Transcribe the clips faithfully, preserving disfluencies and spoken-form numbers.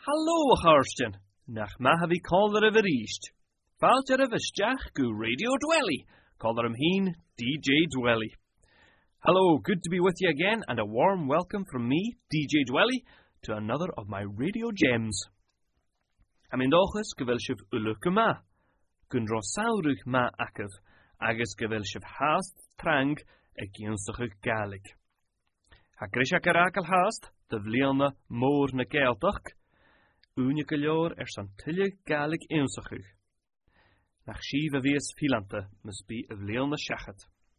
Hallo, Harstin. Nach mahavi caller of a reached. Falter of a stach gu Radio Dwelly. Caller him heen D J Dwelly. Hello, good to be with you again, and a warm welcome from me, D J Dwelly, to another of my radio gems. Am in dochus gewilshiv uluke ma. Gun rosaurig ma akav. Agus gewilshiv haast trang e ginstige galig. Ha grisha karakal haast, de vliana moor na geldach. Unike ljoor er san tilje galig insuchug. Nach shiva vies filante must be of vliana shachet.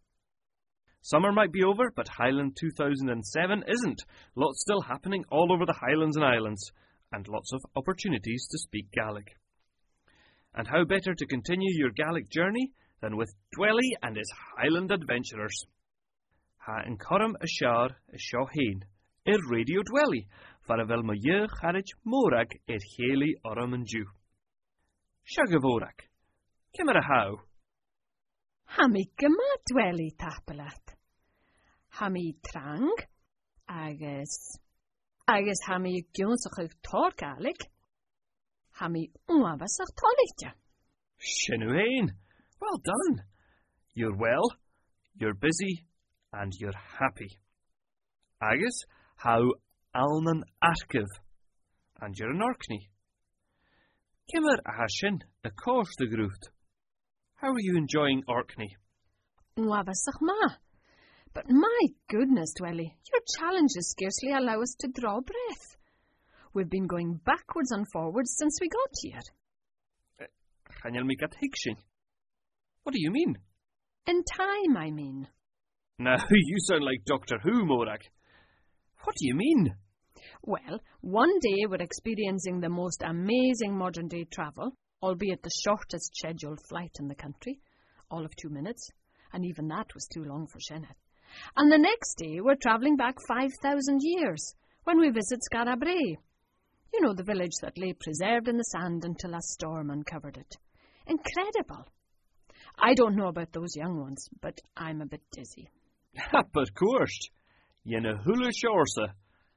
Summer might be over, but Highland two thousand seven isn't. Lots still happening all over the Highlands and Islands, and lots of opportunities to speak Gaelic. And how better to continue your Gaelic journey than with Dwelly and his Highland adventurers. Ha in Coram Ashar is Shohain, ir Radio Dwelly, for a vel ma je charich morag ir heli oram and Jew. Shagavorak, kimera how? Hami gyma Dwelly tapelat. Hami trang, agus, agus hami gynsach tor Gaelic. Hami unwabasach tolitja. Shinuhain, well done. You're well, you're busy, and you're happy. Agus, how alnan arkiv, and you're an Orkney. Kimmer ahashin, a course the groot. How are you enjoying Orkney? Unwabasach ma. But my goodness, Dwelly, your challenges scarcely allow us to draw breath. We've been going backwards and forwards since we got here. Chanel mi gat higshin. What do you mean? In time, I mean. Now, you sound like Doctor Who, Morag. What do you mean? Well, one day we're experiencing the most amazing modern-day travel, albeit the shortest scheduled flight in the country, all of two minutes, and even that was too long for Shennet. And the next day we're travelling back five thousand years, when we visit Skara Brae. You know, the village that lay preserved in the sand until a storm uncovered it. Incredible. I don't know about those young ones, but I'm a bit dizzy. But course, you know hula shorsa.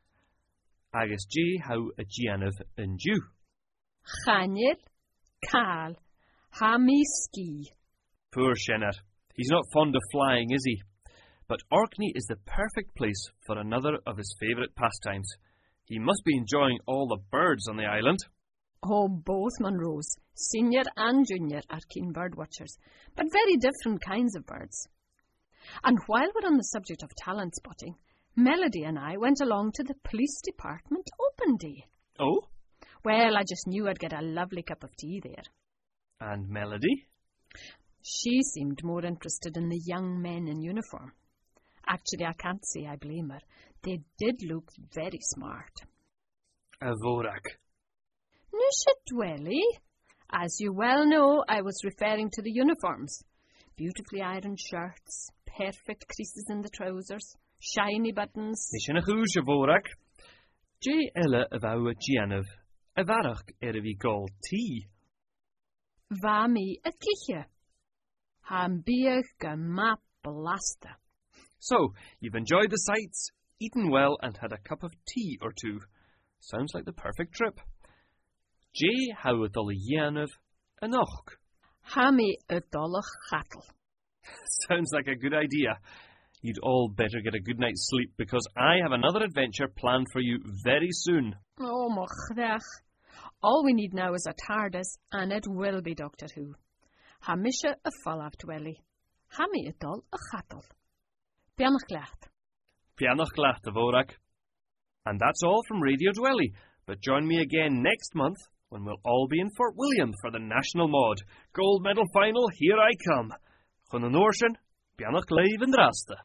Agus G how a Gianov and Jew. Chanir, Kal, Hami ski. Poor Shennet. He's not fond of flying, is he? But Orkney is the perfect place for another of his favourite pastimes. He must be enjoying all the birds on the island. Oh, both Munros, senior and junior, are keen bird watchers, but very different kinds of birds. And while we're on the subject of talent spotting, Melody and I went along to the police department open day. Oh? Well, I just knew I'd get a lovely cup of tea there. And Melody? She seemed more interested in the young men in uniform. Actually, I can't say I blame her. They did look very smart. Avorak. Nusha Dwelly. As you well know, I was referring to the uniforms. Beautifully ironed shirts, perfect creases in the trousers, shiny buttons. Nishinachus Avorak. J. Ella of our Gianov. Avarach ervi gold tea. Vami a kiche. Ham bier gemap blasta. So, you've enjoyed the sights, eaten well, and had a cup of tea or two. Sounds like the perfect trip. J. Howatol Yanov Anoch. Hami a dollar chattel. Sounds like a good idea. You'd all better get a good night's sleep, because I have another adventure planned for you very soon. Oh, mochdach. All we need now is a TARDIS, and it will be Doctor Who. Hamisha a falav Dwelly. Hami a dol a chattel. Pianach glacht. Pianach glacht, Avorak. And that's all from Radio Dwelly, but join me again next month when we'll all be in Fort William for the National Mod. Gold medal final, here I come. Chun an orshin, Pianach leiv and rasta.